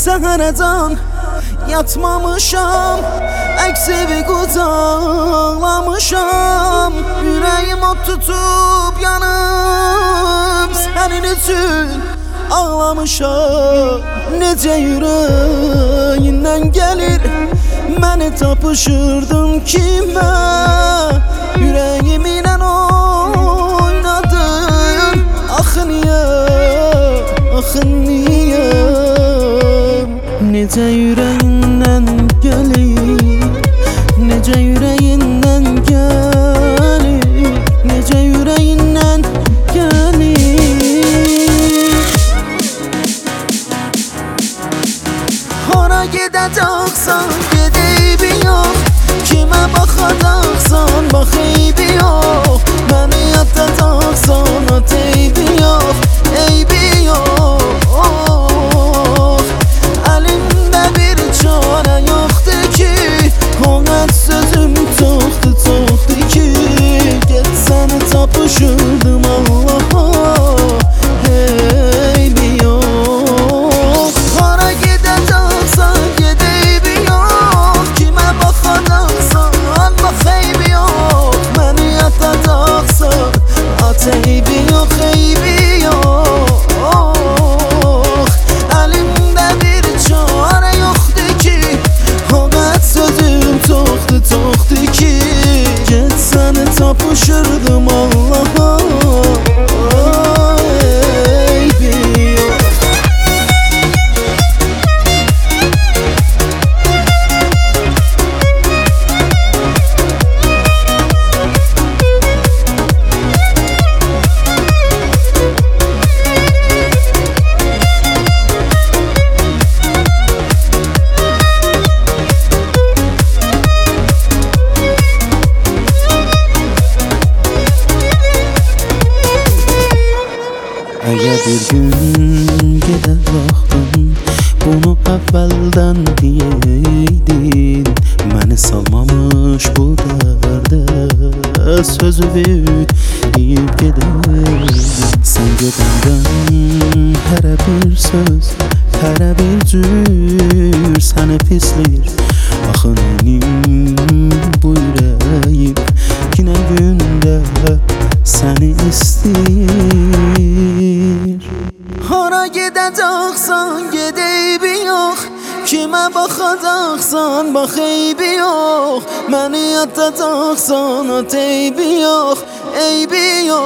Səhərəcan yatmamışam, əksivi qucaqlamışam. Ürəyim od tutub yanıb, sənin üçün ağlamışam. Necə ürəyindən gəlir, məni tapışırdın kimə? Ürəyimlə oynadın, axı niyə, axı niyə? Necə ürəyindən gəlir, necə ürəyindən gəlir, necə ürəyindən gəlir. Hara gedəcəksən, ged eybi yox. Kimə baxacaqsan, bax eybi yox. Məni yatacaqsan, at eybi yox, eybi yox. Əlimdə bir çarə yoxdur ki, qonaq sözüm çoxdur, çoxdur ki. Get səni tapışırdım Allaha, eybi yox. Hara gedəcəksən, ged eybi yox. Kimə baxacaqsan, bax eybi yox. Məni yatacaqsan, at eybi yox, eybi yox. Əlimdə bir çarə yoxdur ki, qonaq sözüm çoxdur, çoxdur ki. Get səni tapışırdım Allaha, eybi yox. Əgər bir gün gedə vaxtın, bunu əvvəldən deyeydin. Məni salmamış bu dərdə, sözü deyib gedəydin. Sən gedəndən hərə bir söz, hərə bir cür səni pisləyir. Axı mənim bu ürəyim yenə gündə səni istəyir. Hara gedəcəksən, ged eybi yox. Kimə baxacaqsan, bax eybi yox. Məni yatacaqsan, at eybi yox, eybi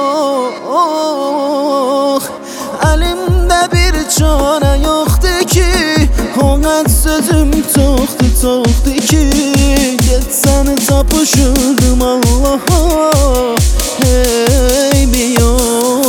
yox. Əlimdə bir çarə yoxdur ki, qonaq sözüm çoxdur, çoxdur ki. Get səni tapışırdım Allaha, eybi yox.